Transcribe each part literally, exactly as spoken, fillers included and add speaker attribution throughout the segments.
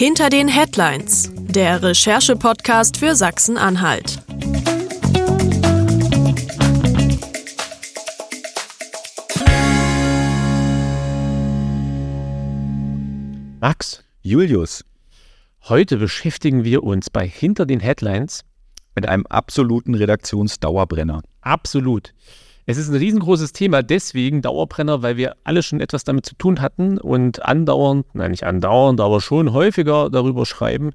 Speaker 1: Hinter den Headlines, der Recherche-Podcast für Sachsen-Anhalt.
Speaker 2: Max,
Speaker 3: Julius,
Speaker 2: heute beschäftigen wir uns bei Hinter den Headlines
Speaker 3: mit einem absoluten Redaktionsdauerbrenner.
Speaker 2: Absolut. Es ist ein riesengroßes Thema, deswegen Dauerbrenner, weil wir alle schon etwas damit zu tun hatten und andauernd, nein nicht andauernd, aber schon häufiger darüber schreiben.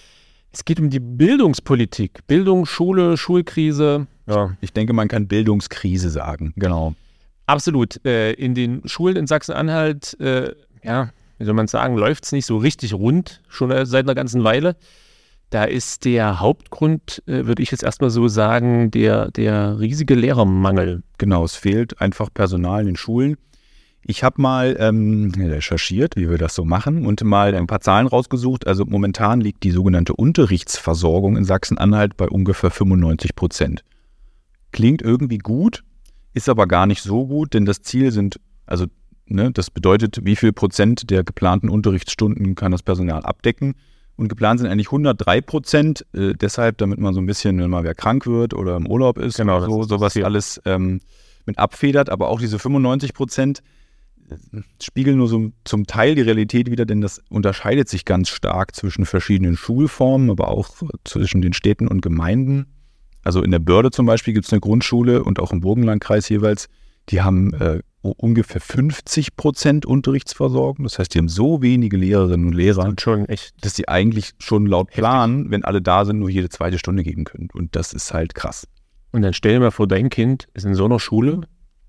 Speaker 2: Es geht um die Bildungspolitik. Bildung, Schule, Schulkrise. Ja.
Speaker 3: Ich denke, man kann Bildungskrise sagen, genau.
Speaker 2: Absolut. Äh, in den Schulen in Sachsen-Anhalt, äh, ja, wie soll man sagen, läuft es nicht so richtig rund, schon seit einer ganzen Weile. Da ist der Hauptgrund, äh, würde ich jetzt erstmal so sagen, der, der riesige Lehrermangel.
Speaker 3: Genau, es fehlt einfach Personal in den Schulen. Ich habe mal ähm, recherchiert, wie wir das so machen, und mal ein paar Zahlen rausgesucht. Also momentan liegt die sogenannte Unterrichtsversorgung in Sachsen-Anhalt bei ungefähr fünfundneunzig Prozent. Klingt irgendwie gut, ist aber gar nicht so gut, denn das Ziel sind, also ne, das bedeutet, wie viel Prozent der geplanten Unterrichtsstunden kann das Personal abdecken. Und geplant sind eigentlich hundertdrei Prozent, äh, deshalb, damit man so ein bisschen, wenn mal wer krank wird oder im Urlaub ist,
Speaker 2: genau,
Speaker 3: so,
Speaker 2: ist
Speaker 3: sowas alles ähm, mit abfedert. Aber auch diese fünfundneunzig Prozent spiegeln nur so zum Teil die Realität wider, denn das unterscheidet sich ganz stark zwischen verschiedenen Schulformen, aber auch zwischen den Städten und Gemeinden. Also in der Börde zum Beispiel gibt es eine Grundschule und auch im Burgenlandkreis jeweils, die haben äh, ungefähr fünfzig Prozent Unterrichtsversorgung. Das heißt, die haben so wenige Lehrerinnen und Lehrer,
Speaker 2: Das schon echt
Speaker 3: dass sie eigentlich schon laut Plan, wenn alle da sind, nur jede zweite Stunde geben können. Und das ist halt krass.
Speaker 2: Und dann stell dir mal vor, dein Kind ist in so einer Schule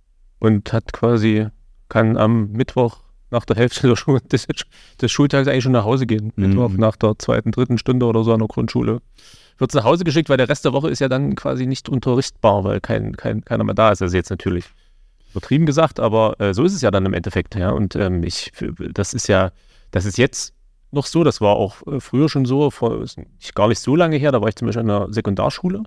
Speaker 2: und hat quasi, kann am Mittwoch nach der Hälfte der Schule, des, des Schultags eigentlich schon nach Hause gehen.
Speaker 3: Mhm.
Speaker 2: Mittwoch nach der zweiten, dritten Stunde oder so an der Grundschule. Wird nach Hause geschickt, weil der Rest der Woche ist ja dann quasi nicht unterrichtbar, weil kein, kein, keiner mehr da ist. Also jetzt natürlich übertrieben gesagt, aber äh, so ist es ja dann im Endeffekt. Ja. Und ähm, ich, das ist ja, das ist jetzt noch so, das war auch äh, früher schon so, vor, ist gar nicht so lange her, da war ich zum Beispiel an der Sekundarschule.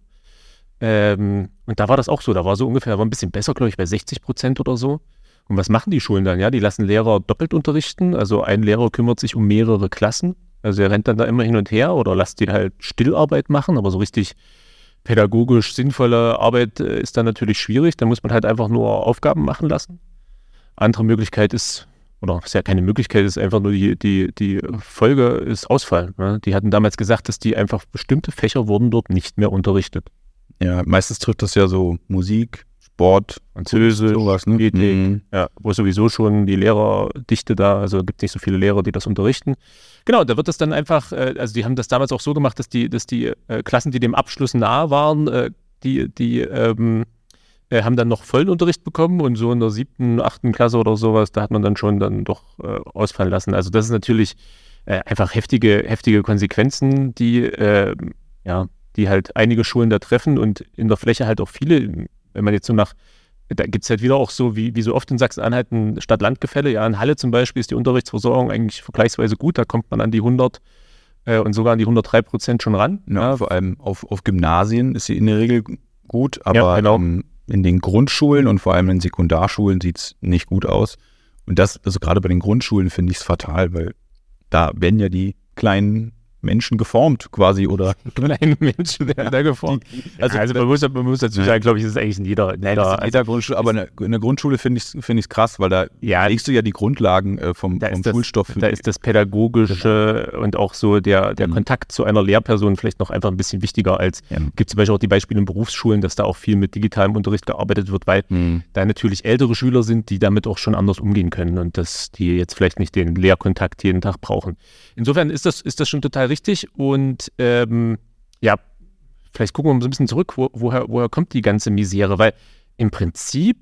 Speaker 2: Ähm, und da war das auch so, da war so ungefähr, war ein bisschen besser, glaube ich, bei sechzig Prozent oder so. Und was machen die Schulen dann? Ja, die lassen Lehrer doppelt unterrichten, also ein Lehrer kümmert sich um mehrere Klassen, also er rennt dann da immer hin und her oder lässt die halt Stillarbeit machen, aber so richtig pädagogisch sinnvolle Arbeit äh, ist dann natürlich schwierig, da muss man halt einfach nur Aufgaben machen lassen. Andere Möglichkeit ist, oder ist ja keine Möglichkeit, ist einfach nur die, die, die Folge ist Ausfall. Ne? Die hatten damals gesagt, dass die einfach bestimmte Fächer wurden dort nicht mehr unterrichtet.
Speaker 3: Ja, meistens trifft das ja so Musik, Sport,
Speaker 2: Französisch,
Speaker 3: sowas, ne?
Speaker 2: Ethik,
Speaker 3: Mhm.
Speaker 2: ja, wo sowieso schon die Lehrerdichte da, also gibt nicht so viele Lehrer, die das unterrichten. Genau, da wird das dann einfach, äh, also die haben das damals auch so gemacht, dass die, dass die äh, Klassen, die dem Abschluss nahe waren, äh, die, die ähm, äh, haben dann noch vollen Unterricht bekommen und so in der siebten, achten Klasse oder sowas, da hat man dann schon dann doch äh, ausfallen lassen. Also das ist natürlich äh, einfach heftige, heftige Konsequenzen, die, äh, ja, die halt einige Schulen da treffen und in der Fläche halt auch viele. Wenn man jetzt so nach, da gibt es halt wieder auch so, wie, wie so oft in Sachsen-Anhalt ein Stadt-Land-Gefälle. Ja, in Halle zum Beispiel ist die Unterrichtsversorgung eigentlich vergleichsweise gut. Da kommt man an die hundert äh, und sogar an die hundertdrei Prozent schon ran.
Speaker 3: Ja,
Speaker 2: Ja,
Speaker 3: vor allem auf, auf Gymnasien ist sie in der Regel gut, aber
Speaker 2: Ja, genau.
Speaker 3: ähm, in den Grundschulen und vor allem in Sekundarschulen sieht es nicht gut aus. Und das, also gerade bei den Grundschulen finde ich es fatal, weil da werden ja die kleinen Menschen geformt quasi oder
Speaker 2: kleine Menschen, der da geformt.
Speaker 3: also,
Speaker 2: Also, also man, muss, man muss dazu sagen, glaube ich, das ist eigentlich in jeder, in
Speaker 3: Nein,
Speaker 2: jeder,
Speaker 3: das ist in jeder Grundschule, aber in der, in der Grundschule finde ich es find ich's krass, weil da
Speaker 2: Ja,
Speaker 3: legst du ja die Grundlagen äh, vom,
Speaker 2: da
Speaker 3: vom
Speaker 2: ist das,
Speaker 3: Schulstoff. für
Speaker 2: da
Speaker 3: die-
Speaker 2: ist das Pädagogische und auch so der, der
Speaker 3: Mhm.
Speaker 2: Kontakt zu einer Lehrperson vielleicht noch einfach ein bisschen wichtiger als,
Speaker 3: Ja.
Speaker 2: gibt zum Beispiel auch die Beispiele in Berufsschulen, dass da auch viel mit digitalem Unterricht gearbeitet wird, weil
Speaker 3: Mhm.
Speaker 2: da natürlich ältere Schüler sind, die damit auch schon anders umgehen können und dass die jetzt vielleicht nicht den Lehrkontakt jeden Tag brauchen. Insofern ist das, ist das schon total richtig und ähm, ja, vielleicht gucken wir mal so ein bisschen zurück, wo, woher, woher kommt die ganze Misere, weil im Prinzip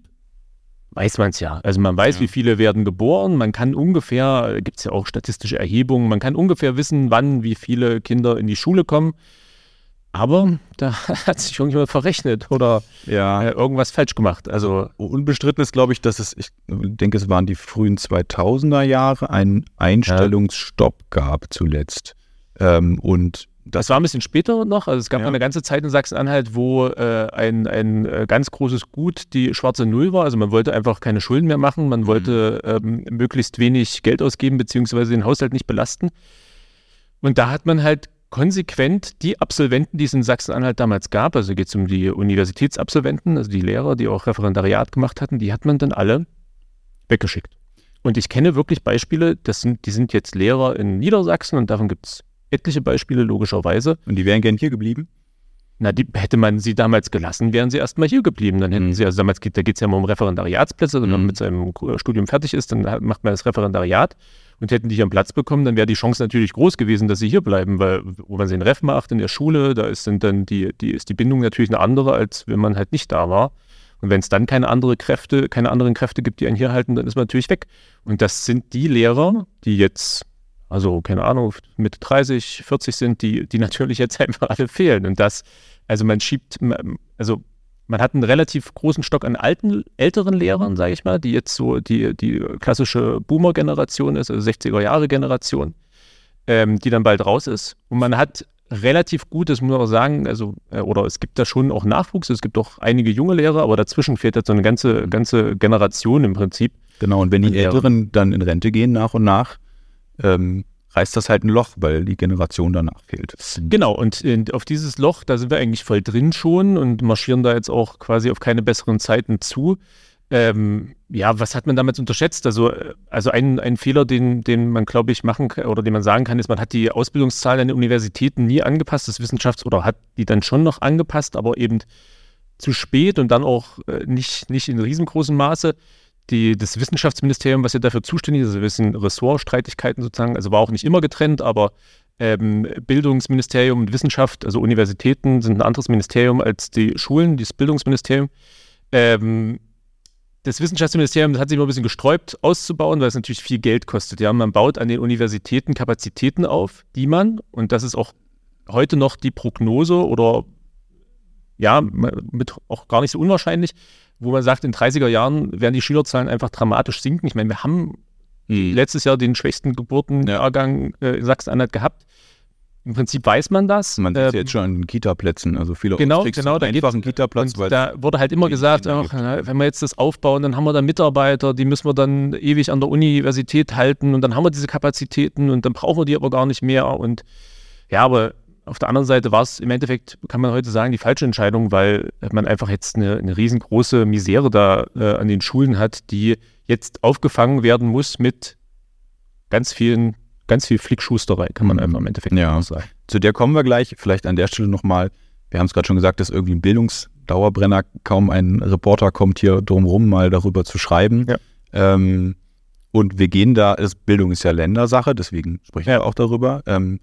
Speaker 2: weiß man es ja. Also man weiß,
Speaker 3: Ja.
Speaker 2: wie viele werden geboren, man kann ungefähr, gibt es ja auch statistische Erhebungen, man kann ungefähr wissen, wann wie viele Kinder in die Schule kommen. Aber da hat sich irgendjemand verrechnet oder
Speaker 3: Ja,
Speaker 2: äh, irgendwas falsch gemacht. Also
Speaker 3: unbestritten ist, glaube ich, dass es, ich denke, es waren die frühen zweitausender Jahre, einen Einstellungsstopp gab zuletzt. Ähm, und
Speaker 2: das war ein bisschen später noch. Also es gab
Speaker 3: Ja.
Speaker 2: eine ganze Zeit in Sachsen-Anhalt, wo äh, ein, ein äh, ganz großes Gut die schwarze Null war. Also man wollte einfach keine Schulden mehr machen. Man wollte ähm, möglichst wenig Geld ausgeben, beziehungsweise den Haushalt nicht belasten. Und da hat man halt konsequent die Absolventen, die es in Sachsen-Anhalt damals gab, also geht es um die Universitätsabsolventen, also die Lehrer, die auch Referendariat gemacht hatten, die hat man dann alle weggeschickt. Und ich kenne wirklich Beispiele, das sind, die sind jetzt Lehrer in Niedersachsen und davon gibt es etliche Beispiele, logischerweise.
Speaker 3: Und die wären gern hier geblieben?
Speaker 2: Na, die, hätte man sie damals gelassen, wären sie erstmal hier geblieben. Dann hätten mhm. sie, also damals geht, da geht es ja immer um Referendariatsplätze, wenn mhm. man mit seinem Studium fertig ist, dann macht man das Referendariat. Und hätten die hier einen Platz bekommen, dann wäre die Chance natürlich groß gewesen, dass sie hier bleiben, weil wo man den Ref macht in der Schule, da ist, sind dann die, die, ist die Bindung natürlich eine andere, als wenn man halt nicht da war. Und wenn es dann keine andere Kräfte, keine anderen Kräfte gibt, die einen hier halten, dann ist man natürlich weg. Und das sind die Lehrer, die jetzt, also keine Ahnung, Mitte dreißig, vierzig sind, die, die natürlich jetzt einfach alle fehlen. Und das, also man schiebt, also man hat einen relativ großen Stock an alten, älteren Lehrern, sage ich mal, die jetzt so die, die klassische Boomer-Generation ist, also sechziger-Jahre-Generation, ähm, die dann bald raus ist. Und man hat relativ gut, das muss man auch sagen, also, äh, oder es gibt da schon auch Nachwuchs, es gibt auch einige junge Lehrer, aber dazwischen fehlt jetzt so eine ganze, ganze Generation im Prinzip.
Speaker 3: Genau, und wenn die Älteren dann in Rente gehen nach und nach, ähm, reißt das halt ein Loch, weil die Generation danach fehlt.
Speaker 2: Genau, und in, auf dieses Loch, da sind wir eigentlich voll drin schon und marschieren da jetzt auch quasi auf keine besseren Zeiten zu. Ähm, ja, was hat man damals unterschätzt? Also, also ein, ein Fehler, den, den man, glaube ich, machen kann, oder den man sagen kann, ist, man hat die Ausbildungszahlen an den Universitäten nie angepasst, das Wissenschafts- oder hat die dann schon noch angepasst, aber eben zu spät und dann auch äh, nicht, nicht in riesengroßem Maße. Die, das Wissenschaftsministerium, was ja dafür zuständig ist, also wir wissen Ressortstreitigkeiten sozusagen, also war auch nicht immer getrennt, aber ähm, Bildungsministerium und Wissenschaft, also Universitäten sind ein anderes Ministerium als die Schulen, das Bildungsministerium. Ähm, das Wissenschaftsministerium das hat sich immer ein bisschen gesträubt auszubauen, weil es natürlich viel Geld kostet. Ja, man baut an den Universitäten Kapazitäten auf, die man, und das ist auch heute noch die Prognose oder ja, mit auch gar nicht so unwahrscheinlich, wo man sagt, in dreißiger Jahren werden die Schülerzahlen einfach dramatisch sinken. Ich meine, wir haben mhm. letztes Jahr den schwächsten Geburtenjahrgang äh, in Sachsen-Anhalt gehabt. Im Prinzip weiß man das.
Speaker 3: Man sieht ähm, jetzt schon an den Kita-Plätzen, also viele
Speaker 2: genau, genau, da
Speaker 3: einfach einen Kita-Platz.
Speaker 2: Und da wurde halt immer gesagt, ach, wenn wir jetzt das aufbauen, dann haben wir da Mitarbeiter, die müssen wir dann ewig an der Universität halten und dann haben wir diese Kapazitäten und dann brauchen wir die aber gar nicht mehr. Und ja, aber auf der anderen Seite war es im Endeffekt, kann man heute sagen, die falsche Entscheidung, weil man einfach jetzt eine, eine riesengroße Misere da äh, an den Schulen hat, die jetzt aufgefangen werden muss mit ganz vielen, ganz viel Flickschusterei, kann man einfach im Endeffekt
Speaker 3: ja. sagen. Zu der kommen wir gleich, vielleicht an der Stelle nochmal, wir haben es gerade schon gesagt, das ist irgendwie ein Bildungsdauerbrenner, kaum ein Reporter kommt hier drum rum, mal darüber zu schreiben. Ja. Ähm, und wir gehen da, das Bildung ist ja Ländersache, deswegen sprechen ja. wir auch darüber. Ähm,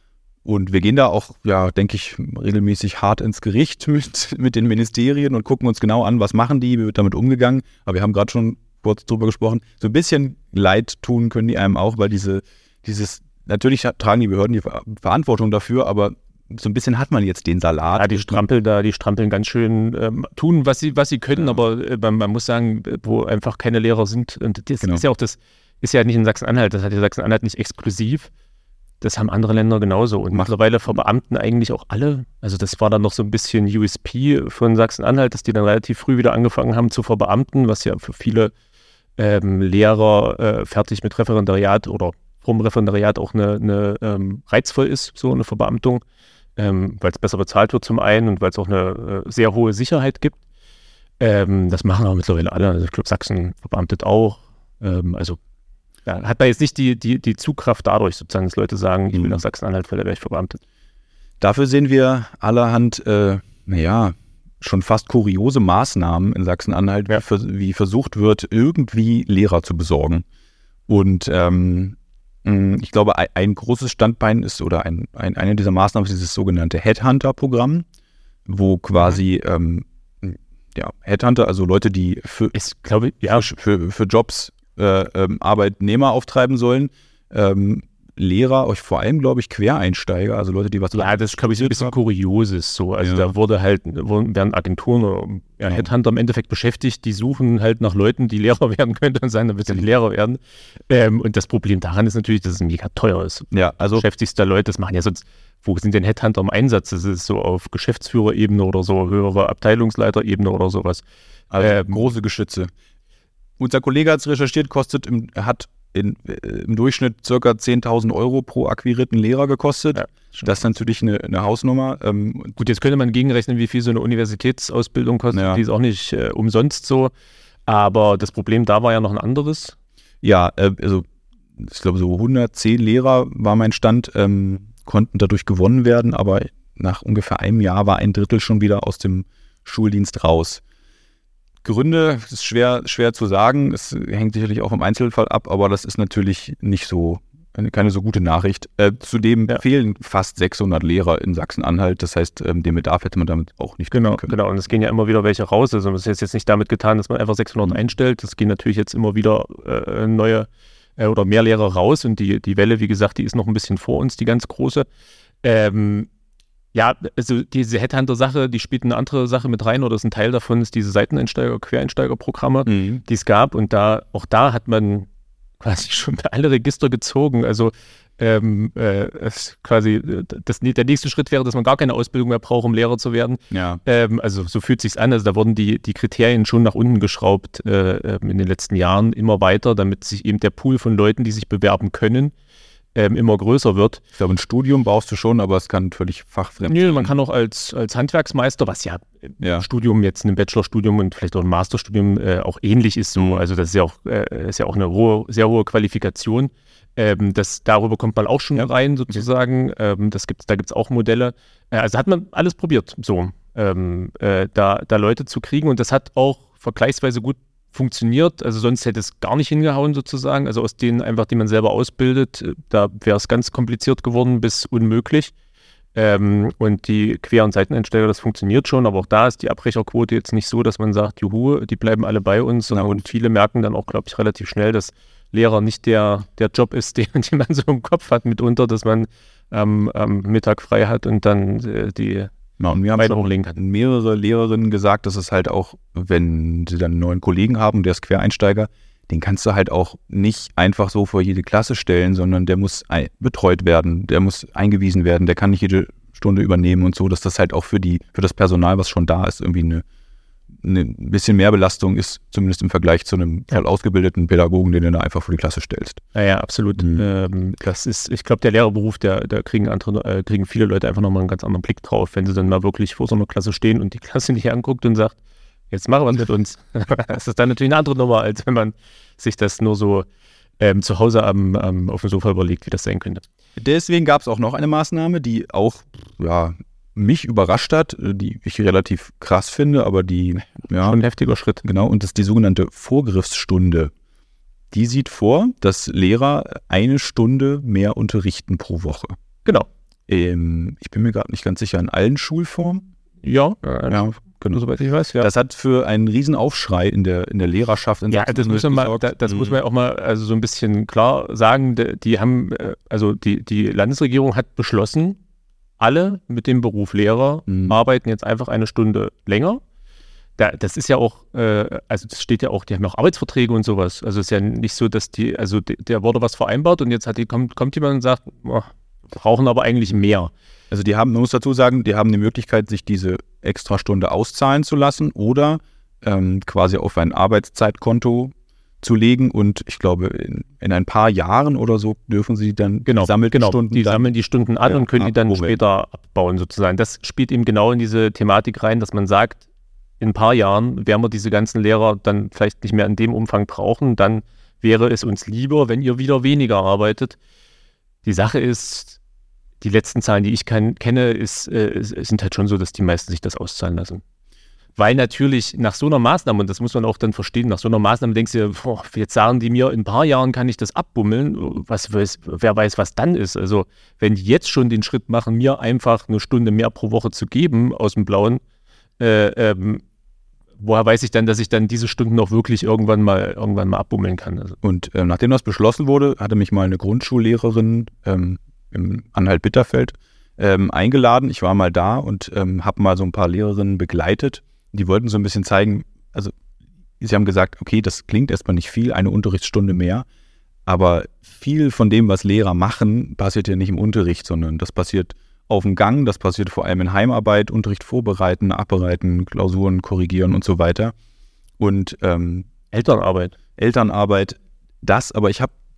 Speaker 3: Und wir gehen da auch, ja, denke ich, regelmäßig hart ins Gericht mit, mit den Ministerien und gucken uns genau an, was machen die, wie wird damit umgegangen. Aber wir haben gerade schon kurz drüber gesprochen. So ein bisschen Leid tun können die einem auch, weil diese, dieses, natürlich tragen die Behörden die Verantwortung dafür, aber so ein bisschen hat man jetzt den Salat.
Speaker 2: Ja, die strampeln da, die strampeln ganz schön, ähm, tun, was sie, was sie können, ja. aber äh, man, man muss sagen, wo einfach keine Lehrer sind. Und das genau. ist ja auch das, ist ja nicht in Sachsen-Anhalt, das hat ja Sachsen-Anhalt nicht exklusiv. Das haben andere Länder genauso. Und mittlerweile verbeamten eigentlich auch alle. Also das war dann noch so ein bisschen U S P von Sachsen-Anhalt, dass die dann relativ früh wieder angefangen haben zu verbeamten, was ja für viele ähm, Lehrer äh, fertig mit Referendariat oder vom Referendariat auch eine, eine ähm, reizvoll ist, so eine Verbeamtung, ähm, weil es besser bezahlt wird zum einen und weil es auch eine äh, sehr hohe Sicherheit gibt. Ähm, das machen aber mittlerweile alle. Also ich glaube, Sachsen verbeamtet auch. Ähm, also Ja, hat man jetzt nicht die, die, die Zugkraft dadurch, sozusagen, dass Leute sagen, ich will nach Sachsen-Anhalt, weil da wäre ich verbeamtet.
Speaker 3: Dafür sehen wir allerhand, äh, naja, schon fast kuriose Maßnahmen in Sachsen-Anhalt, ja. wie, wie versucht wird, irgendwie Lehrer zu besorgen. Und ähm, ich glaube, ein, ein großes Standbein ist, oder ein, ein, eine dieser Maßnahmen ist dieses sogenannte Headhunter-Programm, wo quasi, ähm, ja, Headhunter, also Leute, die für,
Speaker 2: ist, glaube ich, ja.
Speaker 3: für, für, für Jobs Äh, ähm, Arbeitnehmer auftreiben sollen, ähm, Lehrer, euch vor allem, glaube ich, Quereinsteiger, also Leute, die was...
Speaker 2: Ja, das ist, glaube ich, so ein bisschen Kurioses so. Also ja. da wurde halt, werden Agenturen oder ja, Headhunter im Endeffekt beschäftigt, die suchen halt nach Leuten, die Lehrer werden können und sagen, dann willst du nicht Lehrer werden. Ähm, und das Problem daran ist natürlich, dass es mega teuer ist.
Speaker 3: Ja, also...
Speaker 2: Beschäftigst da Leute, das machen ja sonst... Wo sind denn Headhunter im Einsatz? Das ist so auf Geschäftsführerebene oder so, höhere Abteilungsleiterebene oder sowas.
Speaker 3: Also ähm, große Geschütze. Unser Kollege hat es recherchiert, kostet im, hat in, äh, im Durchschnitt ca. zehntausend Euro pro akquirierten Lehrer gekostet.
Speaker 2: Ja,
Speaker 3: das ist natürlich eine, eine Hausnummer. Ähm,
Speaker 2: Gut, jetzt könnte man gegenrechnen, wie viel so eine Universitätsausbildung kostet.
Speaker 3: Ja.
Speaker 2: Die ist auch nicht äh, umsonst so. Aber das Problem da war ja noch ein anderes.
Speaker 3: Ja, äh, also ich glaube so hundertzehn Lehrer war mein Stand, ähm, konnten dadurch gewonnen werden, aber nach ungefähr einem Jahr war ein Drittel schon wieder aus dem Schuldienst raus. Gründe ist schwer, schwer zu sagen, es hängt sicherlich auch vom Einzelfall ab, aber das ist natürlich nicht so, keine so gute Nachricht. Äh, zudem
Speaker 2: Ja.
Speaker 3: fehlen fast sechshundert Lehrer in Sachsen-Anhalt, das heißt, ähm, den Bedarf hätte man damit auch nicht
Speaker 2: Genau,
Speaker 3: können.
Speaker 2: genau. Und es gehen ja immer wieder welche raus. Also es ist jetzt nicht damit getan, dass man einfach sechshundert
Speaker 3: Mhm.
Speaker 2: einstellt. Es gehen natürlich jetzt immer wieder äh, neue äh, oder mehr Lehrer raus. Und die, die Welle, wie gesagt, die ist noch ein bisschen vor uns, die ganz große. Ähm, ja, also diese Headhunter-Sache, die spielt eine andere Sache mit rein, oder ist ein Teil davon, ist diese Seiteneinsteiger-, Quereinsteiger-Programme,
Speaker 3: Mhm.
Speaker 2: die es gab. Und da, auch da hat man quasi schon alle Register gezogen. Also ähm, äh, es quasi das, der nächste Schritt wäre, dass man gar keine Ausbildung mehr braucht, um Lehrer zu werden.
Speaker 3: Ja.
Speaker 2: Ähm, also so fühlt sich's an. Also da wurden die, die Kriterien schon nach unten geschraubt äh, in den letzten Jahren immer weiter, damit sich eben der Pool von Leuten, die sich bewerben können, ähm, immer größer wird.
Speaker 3: Ich glaube, ein Studium brauchst du schon, aber es kann völlig fachfremd
Speaker 2: Nö,
Speaker 3: sein.
Speaker 2: man kann auch als, als Handwerksmeister, was ja,
Speaker 3: Ja.
Speaker 2: im Studium jetzt ein Bachelorstudium und vielleicht auch ein Masterstudium äh, auch ähnlich ist. So.
Speaker 3: Mhm.
Speaker 2: Also das ist ja auch, äh, ist ja auch eine hohe, sehr hohe Qualifikation. Ähm, das, darüber kommt man auch schon
Speaker 3: Ja.
Speaker 2: rein sozusagen. Ähm, das gibt's, da gibt es auch Modelle. Äh, also hat man alles probiert, so ähm, äh, da, da Leute zu kriegen, und das hat auch vergleichsweise gut funktioniert. Also sonst hätte es gar nicht hingehauen sozusagen. Also aus denen einfach, die man selber ausbildet, äh, da wäre es ganz kompliziert geworden bis unmöglich. Ähm, und die Quer- und Seiteneinsteiger, das funktioniert schon, aber auch da ist die Abbrecherquote jetzt nicht so, dass man sagt, juhu, die bleiben alle bei uns.
Speaker 3: Na,
Speaker 2: Und viele merken dann auch, glaube ich, relativ schnell, dass Lehrer nicht der, der Job ist, den, den man so im Kopf hat mitunter, dass man ähm, am Mittag frei hat und dann äh, die
Speaker 3: Ja, und wir haben
Speaker 2: Beine
Speaker 3: schon
Speaker 2: hochlegen kann.
Speaker 3: mehrere Lehrerinnen gesagt, dass es halt auch, wenn sie dann einen neuen Kollegen haben, der ist Quereinsteiger, den kannst du halt auch nicht einfach so vor jede Klasse stellen, sondern der muss ein, betreut werden, der muss eingewiesen werden, der kann nicht jede Stunde übernehmen und so, dass das halt auch für die, für das Personal, was schon da ist, irgendwie eine, eine bisschen mehr Belastung ist, zumindest im Vergleich zu einem
Speaker 2: Ja.
Speaker 3: voll ausgebildeten Pädagogen, den du da einfach vor die Klasse stellst.
Speaker 2: Ja, ja, absolut.
Speaker 3: Mhm.
Speaker 2: Ähm, das ist, ich glaube, der Lehrerberuf, der, da kriegen andere, äh, kriegen viele Leute einfach nochmal einen ganz anderen Blick drauf, wenn sie dann mal wirklich vor so einer Klasse stehen und die Klasse nicht anguckt und sagt, jetzt mach was mit uns. Das ist dann natürlich eine andere Nummer, als wenn man sich das nur so ähm, zu Hause am, am, auf dem Sofa überlegt, wie das sein könnte.
Speaker 3: Deswegen gab es auch noch eine Maßnahme, die auch ja, mich überrascht hat, die ich relativ krass finde, aber die, ja,
Speaker 2: Schon ein heftiger Schritt.
Speaker 3: genau, und das ist die sogenannte Vorgriffsstunde. Die sieht vor, dass Lehrer eine Stunde mehr unterrichten pro Woche.
Speaker 2: Genau.
Speaker 3: Ähm, ich bin mir gerade nicht ganz sicher, in allen Schulformen.
Speaker 2: Ja, äh,
Speaker 3: Ja, genau.
Speaker 2: soweit ich weiß, ja.
Speaker 3: Das hat für einen riesen Aufschrei in der, in der Lehrerschaft in
Speaker 2: Ja,
Speaker 3: Sachsen
Speaker 2: das muss man mal,
Speaker 3: gesorgt.
Speaker 2: da, das
Speaker 3: Mhm.
Speaker 2: muss man auch mal also so ein bisschen klar sagen. Die, die haben, äh, also die, die Landesregierung hat beschlossen, alle mit dem Beruf Lehrer
Speaker 3: Mhm.
Speaker 2: arbeiten jetzt einfach eine Stunde länger. Da, das ist ja auch, äh, also das steht ja auch, die haben auch Arbeitsverträge und sowas. Also es ist ja nicht so, dass die, also de, der wurde was vereinbart und jetzt hat die, kommt, kommt jemand und sagt, oh, brauchen aber eigentlich mehr.
Speaker 3: Also die haben, man muss dazu sagen, die haben die Möglichkeit, sich diese Extrastunde auszahlen zu lassen oder ähm, quasi auf ein Arbeitszeitkonto zu legen, und ich glaube, in, in ein paar Jahren oder so dürfen sie dann
Speaker 2: Genau,
Speaker 3: gesammelte
Speaker 2: genau.
Speaker 3: Stunden
Speaker 2: Die
Speaker 3: dann,
Speaker 2: sammeln die Stunden an
Speaker 3: Ja,
Speaker 2: und können die dann
Speaker 3: abprobieren.
Speaker 2: später abbauen sozusagen. Das spielt eben genau in diese Thematik rein, dass man sagt, in ein paar Jahren werden wir diese ganzen Lehrer dann vielleicht nicht mehr in dem Umfang brauchen. Dann wäre es uns lieber, wenn ihr wieder weniger arbeitet. Die Sache ist, die letzten Zahlen, die ich kann, kenne, ist, äh, sind halt schon so, dass die meisten sich das auszahlen lassen. Weil natürlich nach so einer Maßnahme, und das muss man auch dann verstehen, nach so einer Maßnahme denkst du, boah, jetzt sagen die mir, in ein paar Jahren kann ich das abbummeln. Was weiß, wer weiß, was dann ist. Also wenn die jetzt schon den Schritt machen, mir einfach eine Stunde mehr pro Woche zu geben aus dem Blauen, äh, ähm, woher weiß ich dann, dass ich dann diese Stunden auch wirklich irgendwann mal irgendwann mal abbummeln kann? Also,
Speaker 3: Und ähm, nachdem das beschlossen wurde, hatte mich mal eine Grundschullehrerin ähm, im Anhalt-Bitterfeld ähm, eingeladen. Ich war mal da und ähm, habe mal so ein paar Lehrerinnen begleitet. Die wollten so ein bisschen zeigen, also sie haben gesagt, okay, das klingt erstmal nicht viel, eine Unterrichtsstunde mehr, aber viel von dem, was Lehrer machen, passiert ja nicht im Unterricht, sondern das passiert auf dem Gang, das passiert vor allem in Heimarbeit, Unterricht vorbereiten, abbereiten, Klausuren korrigieren und so weiter. Und ähm,
Speaker 2: Elternarbeit.
Speaker 3: Elternarbeit, das, aber ich habe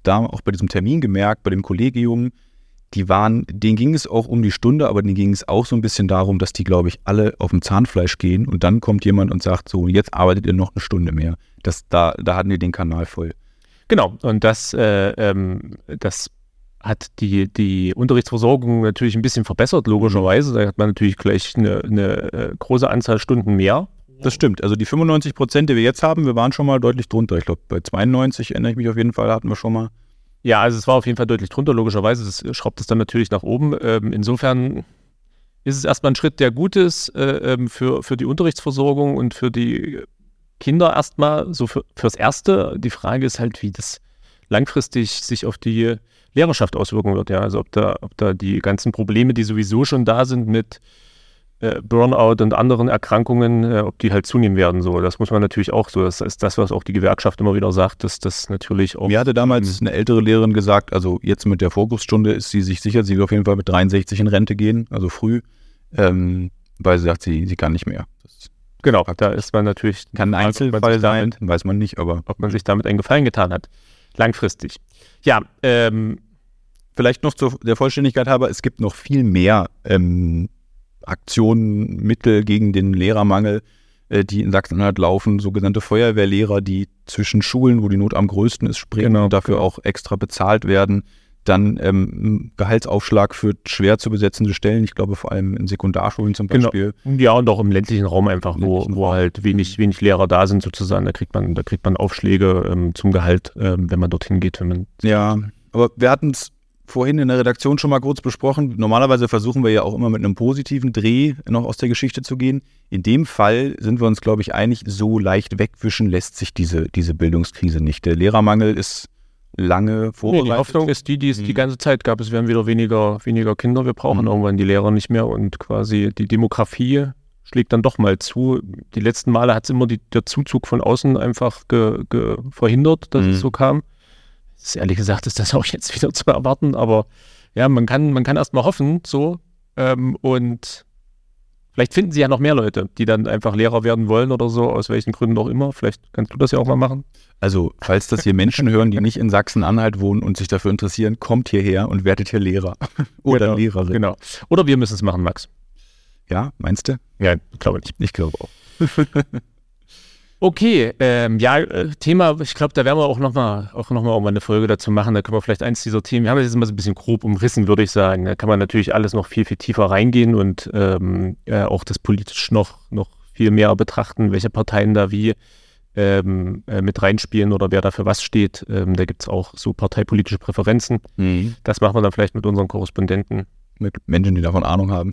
Speaker 3: da auch bei diesem Termin gemerkt, bei dem Kollegium, die waren, denen ging es auch um die Stunde, aber denen ging es auch so ein bisschen darum, dass die, glaube ich, alle auf dem Zahnfleisch gehen und dann kommt jemand und sagt so, jetzt arbeitet ihr noch eine Stunde mehr. Das, da, da hatten die den Kanal voll.
Speaker 2: Genau, und das, äh, ähm, das hat die, die Unterrichtsversorgung natürlich ein bisschen verbessert, logischerweise. Da hat man natürlich gleich eine, eine äh, große Anzahl Stunden mehr.
Speaker 3: Das stimmt. Also die fünfundneunzig Prozent, die wir jetzt haben, wir waren schon mal deutlich drunter. Ich glaube, bei zweiundneunzig erinnere ich mich auf jeden Fall, hatten wir schon mal.
Speaker 2: Ja, also es war auf jeden Fall deutlich drunter, logischerweise. Das schraubt es dann natürlich nach oben. Ähm, insofern ist es erstmal ein Schritt, der gut ist äh, für, für die Unterrichtsversorgung und für die Kinder erstmal, so für, fürs Erste. Die Frage ist halt, wie das langfristig sich auf die Lehrerschaft auswirken wird. Ja? Also ob da, ob da die ganzen Probleme, die sowieso schon da sind mit äh, Burnout und anderen Erkrankungen, äh, ob die halt zunehmen werden. So. Das muss man natürlich auch so. Das ist das, was auch die Gewerkschaft immer wieder sagt, dass das natürlich auch...
Speaker 3: Mir hatte damals eine ältere Lehrerin gesagt, also jetzt mit der Vorgruppstunde ist sie sich sicher, sie will auf jeden Fall mit dreiundsechzig in Rente gehen, also früh, ähm, weil sie sagt, sie, sie kann nicht mehr. Das
Speaker 2: Genau, da ist man natürlich...
Speaker 3: Kann ein Einzelfall sein, weiß man nicht, aber...
Speaker 2: Ob man sich damit einen Gefallen getan hat, langfristig. Ja, ähm...
Speaker 3: Vielleicht noch zur der Vollständigkeit halber, es gibt noch viel mehr ähm, Aktionen, Mittel gegen den Lehrermangel, äh, die in Sachsen-Anhalt laufen, sogenannte Feuerwehrlehrer, die zwischen Schulen, wo die Not am größten ist, springen
Speaker 2: genau,
Speaker 3: und dafür
Speaker 2: genau.
Speaker 3: auch extra bezahlt werden. Dann ähm, Gehaltsaufschlag für schwer zu besetzende Stellen, ich glaube vor allem in Sekundarschulen zum Beispiel.
Speaker 2: Genau. Ja, und auch im ländlichen Raum einfach, wo,
Speaker 3: ländlichen
Speaker 2: wo
Speaker 3: Raum.
Speaker 2: halt wenig, wenig Lehrer da sind sozusagen. Da kriegt man, da kriegt man Aufschläge ähm, zum Gehalt, ähm, wenn man dorthin geht. Wenn man
Speaker 3: Ja, aber wir hatten es vorhin in der Redaktion schon mal kurz besprochen. Normalerweise versuchen wir ja auch immer mit einem positiven Dreh noch aus der Geschichte zu gehen. In dem Fall sind wir uns, glaube ich, einig, so leicht wegwischen lässt sich diese, diese Bildungskrise nicht. Der Lehrermangel ist lange vorbereitet.
Speaker 2: Nee, die Hoffnung ist die, die es
Speaker 3: Mhm.
Speaker 2: die ganze Zeit gab. Es werden wieder weniger, weniger Kinder. Wir brauchen
Speaker 3: Mhm.
Speaker 2: irgendwann die Lehrer nicht mehr und quasi die Demografie schlägt dann doch mal zu. Die letzten Male hat es immer die, der Zuzug von außen einfach ge, ge, verhindert, dass
Speaker 3: Mhm.
Speaker 2: es so kam. Das ist, ehrlich gesagt ist das auch jetzt wieder zu erwarten, aber ja, man kann, man kann erst mal hoffen, so, ähm, und vielleicht finden sie ja noch mehr Leute, die dann einfach Lehrer werden wollen oder so, aus welchen Gründen auch immer. Vielleicht kannst du das ja auch mal machen.
Speaker 3: Also, falls das hier Menschen hören, die nicht in Sachsen-Anhalt wohnen und sich dafür interessieren, kommt hierher und werdet hier Lehrer oder
Speaker 2: genau,
Speaker 3: Lehrerin.
Speaker 2: Genau. Oder wir müssen es machen, Max.
Speaker 3: Ja, meinst du?
Speaker 2: Ja, glaube nicht.
Speaker 3: Ich glaube auch.
Speaker 2: Okay, ähm, ja, äh, Thema, ich glaube, da werden wir auch nochmal auch noch mal irgendwann eine Folge dazu machen. Da können wir vielleicht eins dieser Themen, wir haben das jetzt mal so ein bisschen grob umrissen, würde ich sagen. Da kann man natürlich alles noch viel, viel tiefer reingehen und ähm, äh, auch das politisch noch, noch viel mehr betrachten, welche Parteien da wie ähm, äh, mit reinspielen oder wer dafür was steht. Ähm, da gibt es auch so parteipolitische Präferenzen.
Speaker 3: Mhm.
Speaker 2: Das machen wir dann vielleicht mit unseren Korrespondenten.
Speaker 3: Mit Menschen, die davon Ahnung haben.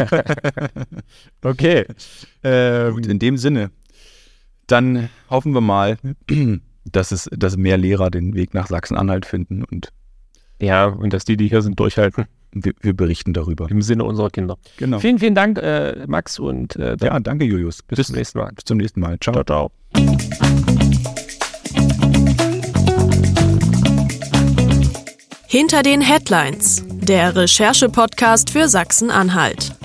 Speaker 2: Okay. Ähm,
Speaker 3: Gut, in dem Sinne. Dann hoffen wir mal, dass es, dass mehr Lehrer den Weg nach Sachsen-Anhalt finden und
Speaker 2: ja, und dass die, die hier sind, durchhalten.
Speaker 3: wir, wir berichten darüber.
Speaker 2: Im Sinne unserer Kinder.
Speaker 3: Genau.
Speaker 2: Vielen, vielen Dank, äh, Max, und äh, dann
Speaker 3: Ja, danke Julius.
Speaker 2: bis zum nächsten Mal.
Speaker 3: Bis zum nächsten Mal. Ciao.
Speaker 2: Ciao, ciao.
Speaker 1: Hinter den Headlines, der Recherche-Podcast für Sachsen-Anhalt.